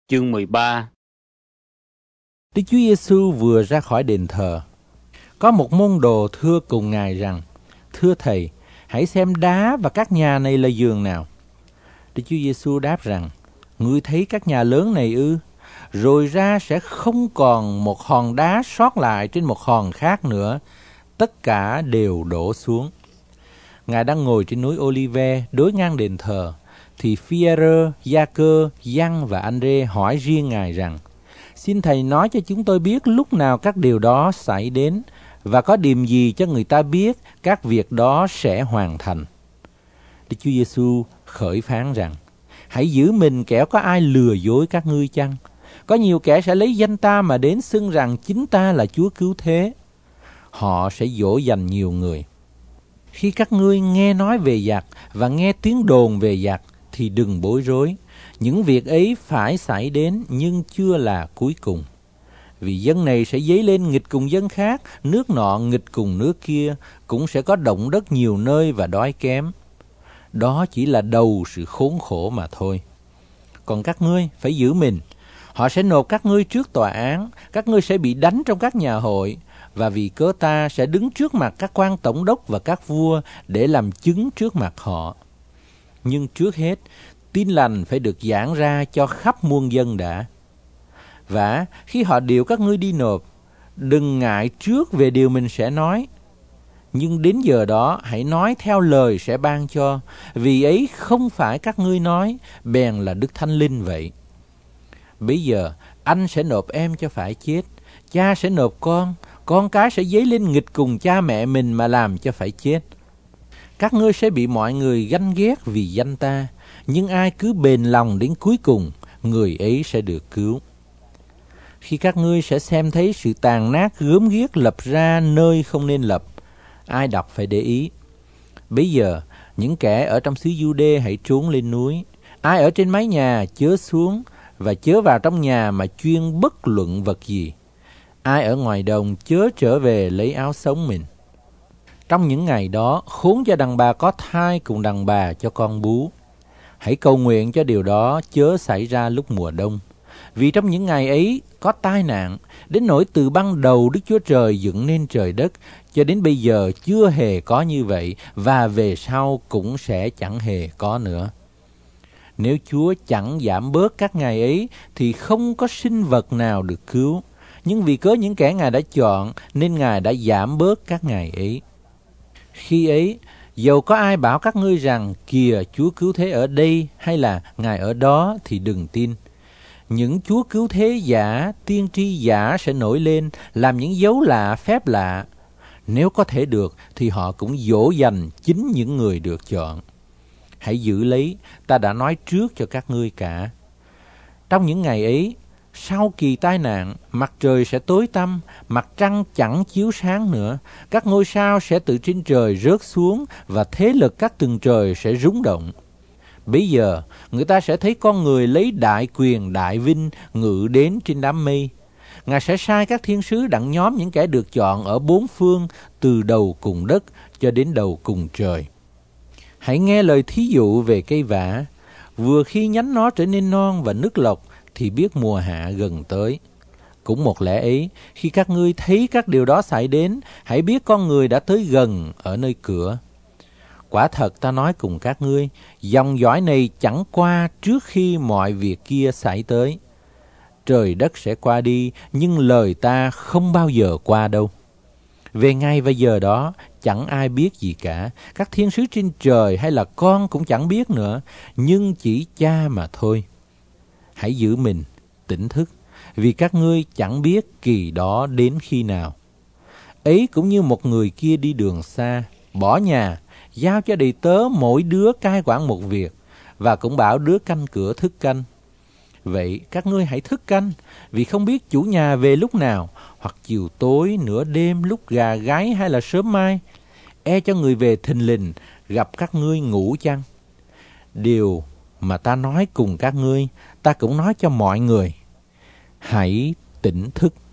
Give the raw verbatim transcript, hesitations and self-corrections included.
Chương mười ba. Đức Chúa Giêsu vừa ra khỏi đền thờ. Có một môn đồ thưa cùng Ngài rằng: "Thưa Thầy, hãy xem đá và các nhà này là giường nào?" Đức Chúa Giêsu đáp rằng: "Ngươi thấy các nhà lớn này ư? Rồi ra sẽ không còn một hòn đá sót lại trên một hòn khác nữa, tất cả đều đổ xuống." Ngài đang ngồi trên núi Ô-li-ve đối ngang đền thờ, thì Phi-e-rơ, Gia-cơ, Giăng và An-rê hỏi riêng Ngài rằng: "Xin Thầy nói cho chúng tôi biết lúc nào các điều đó xảy đến, và có điềm gì cho người ta biết các việc đó sẽ hoàn thành?" Đức Chúa Giêsu khởi phán rằng: "Hãy giữ mình kẻo có ai lừa dối các ngươi chăng? Có nhiều kẻ sẽ lấy danh ta mà đến xưng rằng chính ta là Chúa Cứu Thế. Họ sẽ dỗ dành nhiều người. Khi các ngươi nghe nói về giặc và nghe tiếng đồn về giặc thì đừng bối rối. Những việc ấy phải xảy đến nhưng chưa là cuối cùng. Vì dân này sẽ dấy lên nghịch cùng dân khác, nước nọ nghịch cùng nước kia, cũng sẽ có động đất nhiều nơi và đói kém. Đó chỉ là đầu sự khốn khổ mà thôi. Còn các ngươi phải giữ mình. Họ sẽ nộp các ngươi trước tòa án, các ngươi sẽ bị đánh trong các nhà hội, và vì cớ ta sẽ đứng trước mặt các quan tổng đốc và các vua để làm chứng trước mặt họ. Nhưng trước hết, tin lành phải được giảng ra cho khắp muôn dân đã. Và khi họ điều các ngươi đi nộp, đừng ngại trước về điều mình sẽ nói. Nhưng đến giờ đó hãy nói theo lời sẽ ban cho, vì ấy không phải các ngươi nói, bèn là Đức Thánh Linh vậy. Bây giờ anh sẽ nộp em cho phải chết, cha sẽ nộp con, con cái sẽ dấy lên nghịch cùng cha mẹ mình mà làm cho phải chết. Các ngươi sẽ bị mọi người ganh ghét vì danh ta, nhưng ai cứ bền lòng đến cuối cùng, người ấy sẽ được cứu. Khi các ngươi sẽ xem thấy sự tàn nát gớm ghiếc lập ra nơi không nên lập, ai đọc phải để ý. Bây giờ, những kẻ ở trong xứ Giu-đê hãy trốn lên núi, ai ở trên mái nhà chớ xuống, và chớ vào trong nhà mà chuyên bất luận vật gì. Ai ở ngoài đồng chớ trở về lấy áo sống mình. Trong những ngày đó, khốn cho đàn bà có thai cùng đàn bà cho con bú. Hãy cầu nguyện cho điều đó chớ xảy ra lúc mùa đông. Vì trong những ngày ấy có tai nạn, đến nỗi từ ban đầu Đức Chúa Trời dựng nên trời đất, cho đến bây giờ chưa hề có như vậy, và về sau cũng sẽ chẳng hề có nữa. Nếu Chúa chẳng giảm bớt các ngày ấy, thì không có sinh vật nào được cứu. Nhưng vì cớ những kẻ Ngài đã chọn, nên Ngài đã giảm bớt các ngày ấy. Khi ấy, dầu có ai bảo các ngươi rằng, kìa Chúa Cứu Thế ở đây, hay là Ngài ở đó, thì đừng tin. Những Chúa Cứu Thế giả, tiên tri giả sẽ nổi lên, làm những dấu lạ, phép lạ. Nếu có thể được, thì họ cũng dỗ dành chính những người được chọn. Hãy giữ lấy, ta đã nói trước cho các ngươi cả. Trong những ngày ấy, sau kỳ tai nạn, mặt trời sẽ tối tăm, mặt trăng chẳng chiếu sáng nữa, các ngôi sao sẽ từ trên trời rớt xuống, và thế lực các tầng trời sẽ rung động. Bây giờ, người ta sẽ thấy con người lấy đại quyền đại vinh ngự đến trên đám mây. Ngài sẽ sai các thiên sứ đặng nhóm những kẻ được chọn ở bốn phương, từ đầu cùng đất cho đến đầu cùng trời. Hãy nghe lời thí dụ về cây vả. Vừa khi nhánh nó trở nên non và nức lộc, thì biết mùa hạ gần tới. Cũng một lẽ ấy, khi các ngươi thấy các điều đó xảy đến, hãy biết con người đã tới gần ở nơi cửa. Quả thật ta nói cùng các ngươi, dòng dõi này chẳng qua trước khi mọi việc kia xảy tới. Trời đất sẽ qua đi, nhưng lời ta không bao giờ qua đâu. Về ngày và giờ đó, chẳng ai biết gì cả, các thiên sứ trên trời hay là con cũng chẳng biết nữa, nhưng chỉ cha mà thôi. Hãy giữ mình, tỉnh thức, vì các ngươi chẳng biết kỳ đó đến khi nào. Ấy cũng như một người kia đi đường xa, bỏ nhà, giao cho đầy tớ mỗi đứa cai quản một việc, và cũng bảo đứa canh cửa thức canh. Vậy các ngươi hãy thức canh, vì không biết chủ nhà về lúc nào, hoặc chiều tối, nửa đêm, lúc gà gáy hay là sớm mai. E cho người về thình lình, gặp các ngươi ngủ chăng? Điều mà ta nói cùng các ngươi, ta cũng nói cho mọi người. Hãy tỉnh thức.